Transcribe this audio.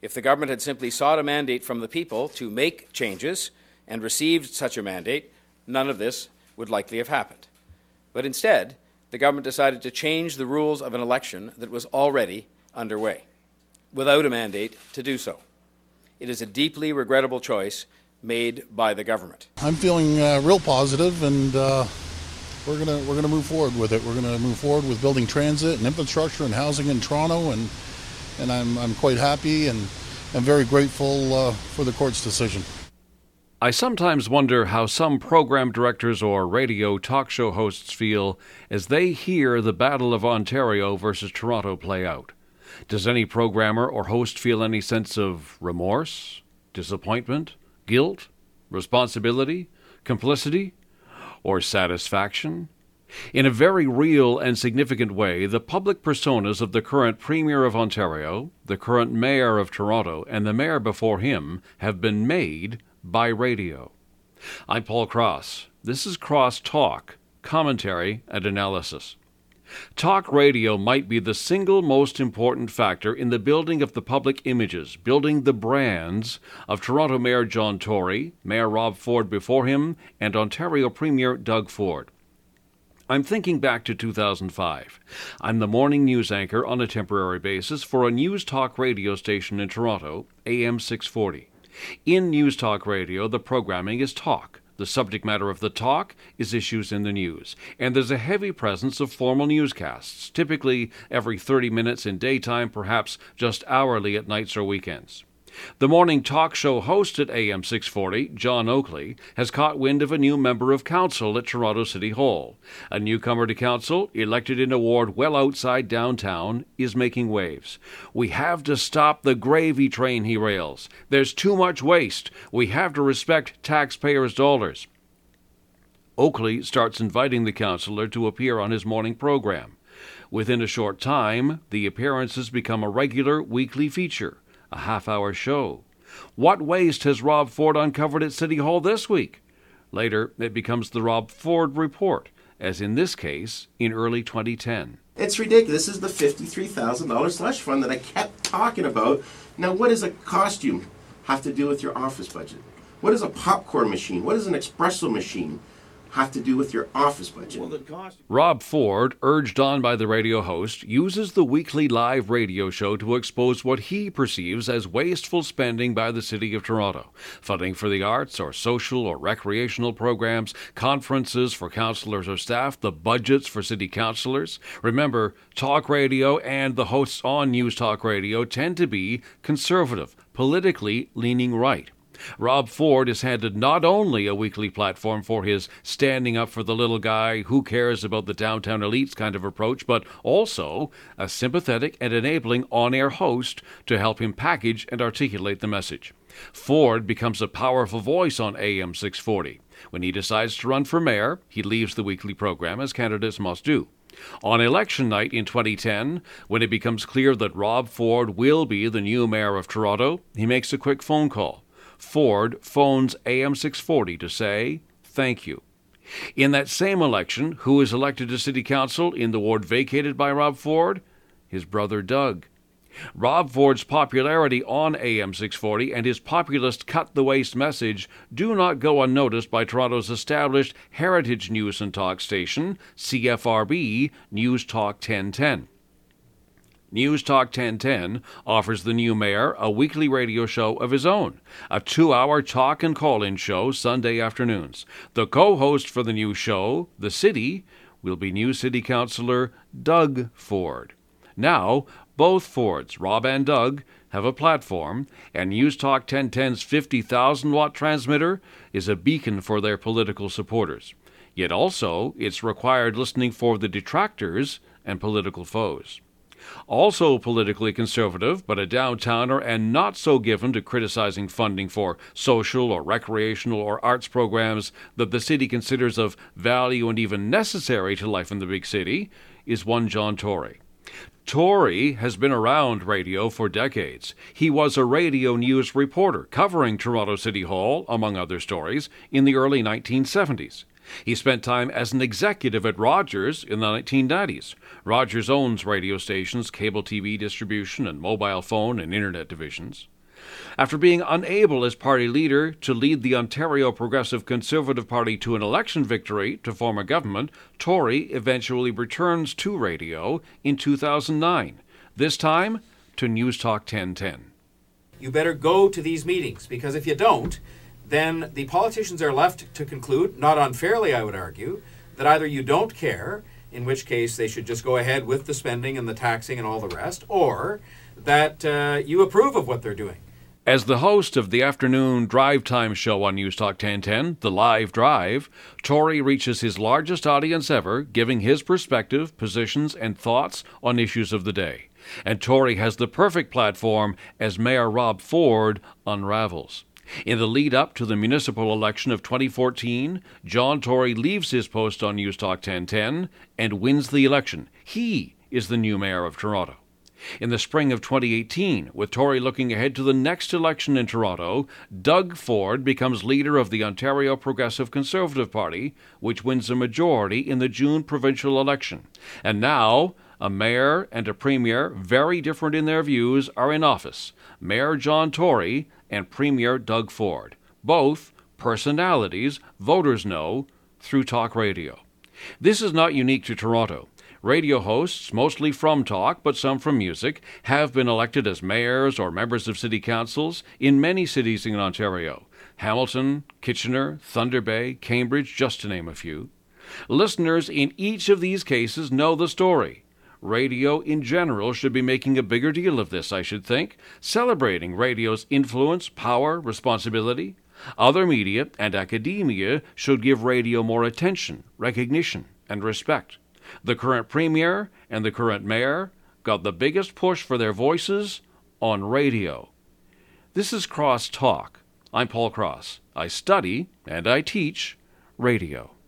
If the government had simply sought a mandate from the people to make changes and received such a mandate, none of this would likely have happened. But instead, the government decided to change the rules of an election that was already underway, without a mandate to do so. It is a deeply regrettable choice made by the government. I'm feeling real positive, and we're gonna move forward with it. We're gonna move forward with building transit and infrastructure and housing in Toronto, and I'm quite happy and I'm very grateful for the court's decision. I sometimes wonder how some program directors or radio talk show hosts feel as they hear the Battle of Ontario versus Toronto play out. Does any programmer or host feel any sense of remorse, disappointment, guilt, responsibility, complicity, or satisfaction? In a very real and significant way, the public personas of the current Premier of Ontario, the current Mayor of Toronto, and the Mayor before him have been made by radio. I'm Paul Cross. This is Cross Talk, commentary and analysis. Talk radio might be the single most important factor in the building of the public images, building the brands of Toronto Mayor John Tory, Mayor Rob Ford before him, and Ontario Premier Doug Ford. I'm thinking back to 2005. I'm the morning news anchor on a temporary basis for a news talk radio station in Toronto, AM 640. In News Talk Radio, the programming is talk. The subject matter of the talk is issues in the news. And there's a heavy presence of formal newscasts, typically every 30 minutes in daytime, perhaps just hourly at nights or weekends. The morning talk show host at AM 640, John Oakley, has caught wind of a new member of council at Toronto City Hall. A newcomer to council, elected in a ward well outside downtown, is making waves. "We have to stop the gravy train," he rails. "There's too much waste. We have to respect taxpayers' dollars." Oakley starts inviting the councillor to appear on his morning program. Within a short time, the appearances become a regular weekly feature. A half-hour show. What waste has Rob Ford uncovered at City Hall this week? Later, it becomes the Rob Ford Report, as in this case, in early 2010. It's ridiculous. This is the $53,000 slush fund that I kept talking about. Now, what does a costume have to do with your office budget? What does a popcorn machine? What does an espresso machine have to do with your office budget? Rob Ford, urged on by the radio host, uses the weekly live radio show to expose what he perceives as wasteful spending by the City of Toronto. Funding for the arts or social or recreational programs, conferences for councillors or staff, the budgets for city councillors. Remember, talk radio and the hosts on News Talk Radio tend to be conservative, politically leaning right. Rob Ford is handed not only a weekly platform for his standing up for the little guy, who cares about the downtown elites kind of approach, but also a sympathetic and enabling on-air host to help him package and articulate the message. Ford becomes a powerful voice on AM 640. When he decides to run for mayor, he leaves the weekly program, as candidates must do. On election night in 2010, when it becomes clear that Rob Ford will be the new mayor of Toronto, he makes a quick phone call. Ford phones AM 640 to say, "Thank you." In that same election, who is elected to City Council in the ward vacated by Rob Ford? His brother Doug. Rob Ford's popularity on AM 640 and his populist cut-the-waste message do not go unnoticed by Toronto's established heritage news and talk station, CFRB News Talk 1010. News Talk 1010 offers the new mayor a weekly radio show of his own, a 2-hour talk and call-in show Sunday afternoons. The co-host for the new show, The City, will be new City Councillor Doug Ford. Now, both Fords, Rob and Doug, have a platform, and News Talk 1010's 50,000-watt transmitter is a beacon for their political supporters. Yet also, it's required listening for the detractors and political foes. Also politically conservative, but a downtowner and not so given to criticizing funding for social or recreational or arts programs that the city considers of value and even necessary to life in the big city, is one John Tory. Tory has been around radio for decades. He was a radio news reporter covering Toronto City Hall, among other stories, in the early 1970s. He spent time as an executive at Rogers in the 1990s. Rogers owns radio stations, cable TV distribution, and mobile phone and internet divisions. After being unable as party leader to lead the Ontario Progressive Conservative Party to an election victory to form a government, Tory eventually returns to radio in 2009, this time to News Talk 1010. You better go to these meetings, because if you don't, then the politicians are left to conclude, not unfairly I would argue, that either you don't care, in which case they should just go ahead with the spending and the taxing and all the rest, or that you approve of what they're doing. As the host of the afternoon drive time show on News Talk 1010, The Live Drive, Tory reaches his largest audience ever, giving his perspective, positions, and thoughts on issues of the day. And Tory has the perfect platform as Mayor Rob Ford unravels. In the lead-up to the municipal election of 2014, John Tory leaves his post on News Talk 1010 and wins the election. He is the new mayor of Toronto. In the spring of 2018, with Tory looking ahead to the next election in Toronto, Doug Ford becomes leader of the Ontario Progressive Conservative Party, which wins a majority in the June provincial election. And now, a mayor and a premier, very different in their views, are in office. Mayor John Tory and Premier Doug Ford. Both personalities voters know through talk radio. This is not unique to Toronto. Radio hosts, mostly from talk but some from music, have been elected as mayors or members of city councils in many cities in Ontario. Hamilton, Kitchener, Thunder Bay, Cambridge, just to name a few. Listeners in each of these cases know the story. Radio in general should be making a bigger deal of this, I should think, celebrating radio's influence, power, responsibility. Other media and academia should give radio more attention, recognition, and respect. The current premier and the current mayor got the biggest push for their voices on radio. This is Cross Talk. I'm Paul Cross. I study and I teach radio.